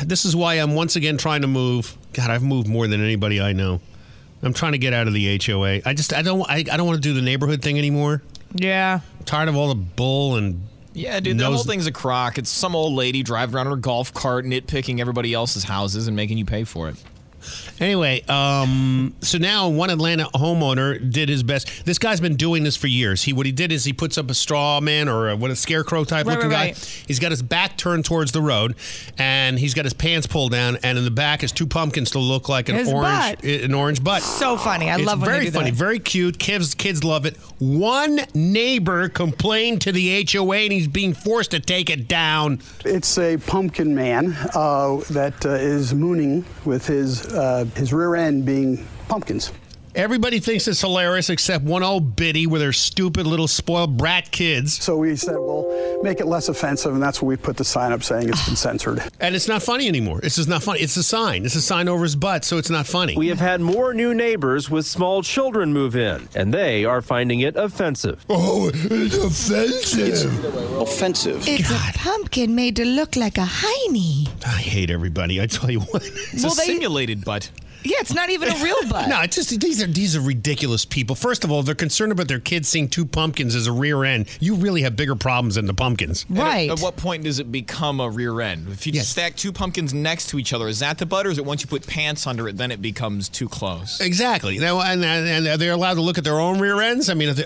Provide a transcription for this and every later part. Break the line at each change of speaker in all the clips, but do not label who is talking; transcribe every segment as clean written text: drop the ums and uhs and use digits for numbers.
this is why I'm once again trying to move. God, I've moved more than anybody I know. I'm trying to get out of the HOA. I don't want to do the neighborhood thing anymore.
Yeah.
I'm tired of all the bull and...
Yeah, dude, the whole thing's a crock. It's some old lady driving around in her golf cart, nitpicking everybody else's houses and making you pay for it.
Anyway, so now one Atlanta homeowner did his best. This guy's been doing this for years. What he did is he puts up a straw man or a scarecrow type looking guy. He's got his back turned towards the road, and he's got his pants pulled down, and in the back is two pumpkins to look like an orange butt.
So funny. I love when they do that.
It's very funny, very cute. Kids love it. One neighbor complained to the HOA, and he's being forced to take it down.
It's a pumpkin man that is mooning with his rear end being pumpkins.
Everybody thinks it's hilarious except one old biddy with her stupid little spoiled brat kids.
So we said, well, make it less offensive, and that's when we put the sign up saying it's been censored.
And it's not funny anymore. It's just not funny. It's a sign. It's a sign over his butt, so it's not funny.
We have had more new neighbors with small children move in, and they are finding it offensive.
Oh, it's offensive.
It's offensive.
It's a pumpkin made to look like a hiney.
I hate everybody. I tell you what.
It's a simulated butt.
Yeah, it's not even a real butt.
No, it's just these are ridiculous people. First of all, they're concerned about their kids seeing two pumpkins as a rear end. You really have bigger problems than the pumpkins.
Right.
At what point does it become a rear end? If you stack two pumpkins next to each other, is that the butt, or is it once you put pants under it, then it becomes too close?
Exactly. Now, and they're allowed to look at their own rear ends? I mean, if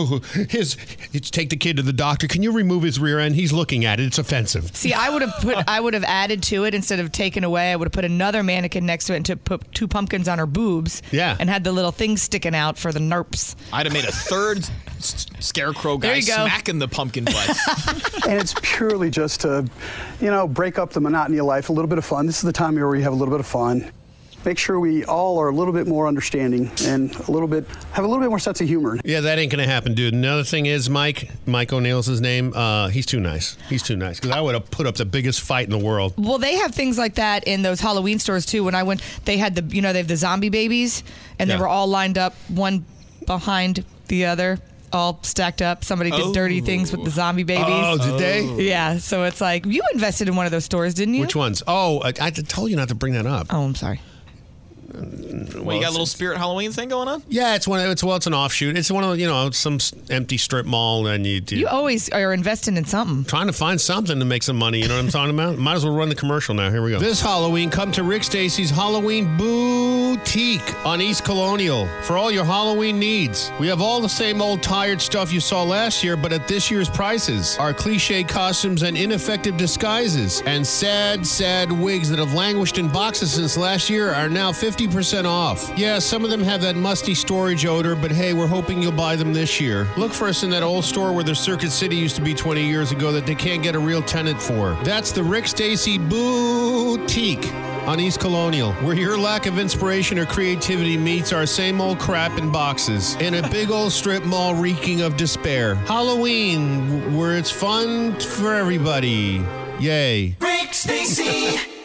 they, take the kid to the doctor. Can you remove his rear end? He's looking at it. It's offensive.
See, I would have added to it instead of taken away. I would have put another mannequin next to it and to put two pumpkins on her boobs.
Yeah.
And had the little thing sticking out for the nerps.
I'd have made a third scarecrow guy smacking the pumpkin butt.
And it's purely just to, break up the monotony of life, a little bit of fun. This is the time of year where you have a little bit of fun. Make sure we all are a little bit more understanding and have a little bit more sense of humor.
Yeah, that ain't going to happen, dude. Another thing is Mike O'Neill's his name. He's too nice. He's too nice because I would have put up the biggest fight in the world.
Well, they have things like that in those Halloween stores too. When I went, they had they have the zombie babies, and they were all lined up one behind the other, all stacked up. Somebody did dirty things with the zombie babies.
Oh, did they?
Yeah. So it's like you invested in one of those stores, didn't you?
Which ones? Oh, I told you not to bring that up.
Oh, I'm sorry.
Well, you got a little Spirit Halloween thing going on?
Yeah, it's an offshoot. It's one of some empty strip mall, and you
always are investing in something.
Trying to find something to make some money. You know what I'm talking about? Might as well run the commercial now. Here we go. This Halloween, come to Rick Stacy's Halloween Boutique on East Colonial for all your Halloween needs. We have all the same old tired stuff you saw last year, but at this year's prices. Our cliche costumes and ineffective disguises and sad wigs that have languished in boxes since last year are now 50% off. Yeah, some of them have that musty storage odor, but hey, we're hoping you'll buy them this year. Look for us in that old store where the Circuit City used to be 20 years ago that they can't get a real tenant for. That's the Rick Stacy Boutique on East Colonial, where your lack of inspiration or creativity meets our same old crap in boxes in a big old strip mall reeking of despair. Halloween, where it's fun for everybody. Yay.
Rick Stacy.